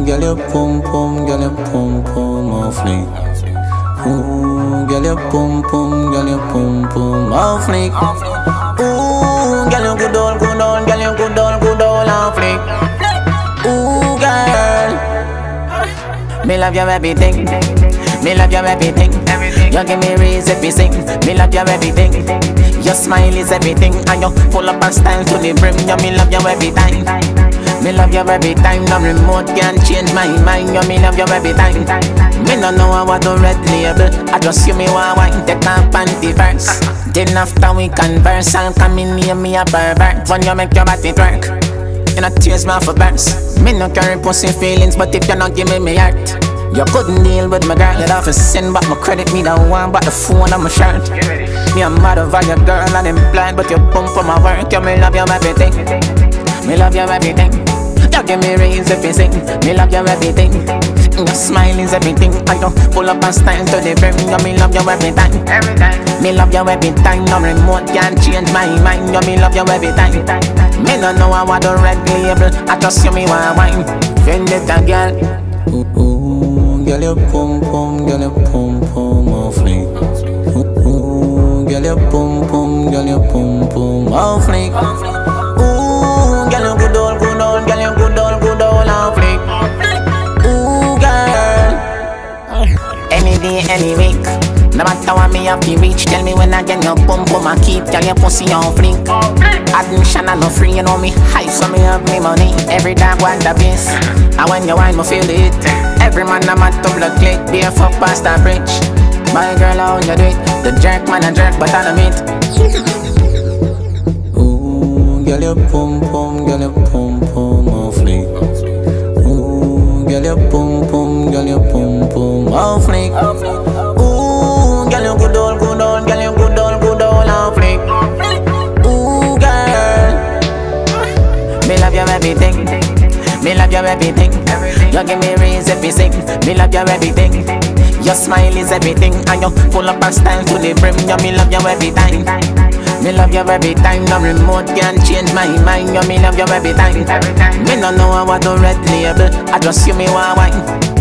girl, your pum pum, girl, your pum pum off fleek. Ooh, girl, your pum pum, girl, your pum pum off fleek. Ooh, girl, you good old, girl, you good old off fleek. Ooh, girl, me love your everything. Me love your everything. You give me reason to sing. Me love your everything. Your smile is everything, and you full up of style to the brim. You me love you every time. Me love you every time. No remote can change my mind. You me love you every time. Me no know how to red label. I just see me one wine, take off panty first. Then after we converse, I'll come in near me a pervert. When you make your body twerk, you not tears me for burst. Me no carry pussy feelings, but if you not give me heart, you couldn't deal with my girl. You'd have to send back my credit. Me don't want back the phone on my shirt. Me a mad over your girl and I'm blind, but you pump for my work. You me love you everything. Me love you everything. You give me reason to sing. Me love you everything. Your smile is everything. I don't pull up and stand to the brim. You me love you every time. Me love you every time. No remote can change my mind. You me love you every time. Me don't know how I do red label. I just see me one wine. Friend it a girl. Ooh, girl, your pum pum, girl, your pum pum off fleek. Ooh, girl, your pum pum, girl, your pum pum off fleek. Ooh, girl, you good old, girl, you good old off fleek. Ooh, girl, any day, any week. No matter what me have to reach, tell me when I get your pum pum I keep. Girl, your pussy on fleek. Admission I no free, you know me high, so me have me money. Every dog want the base, and when you wine me feel it. Every man I'm at to blood click, be a fuck past the bridge. My girl, how you do it? The jerk man a jerk, but I don't meet. Ooh, girl, your pum pum, girl, your pum pum off fleek. Ooh, girl, your pum pum, girl, your pum pum off fleek. Ooh, girl, you good old, girl, you good old off fleek. Ooh, girl, me love you everything. Me love you everything. You give me reason to sing. Me love you everything. Your smile is everything, and you full up of style to the brim. You me love you every time. Me love you every time. No remote can change my mind. You me love you every time. Me no know how to red label. I just see me one wine.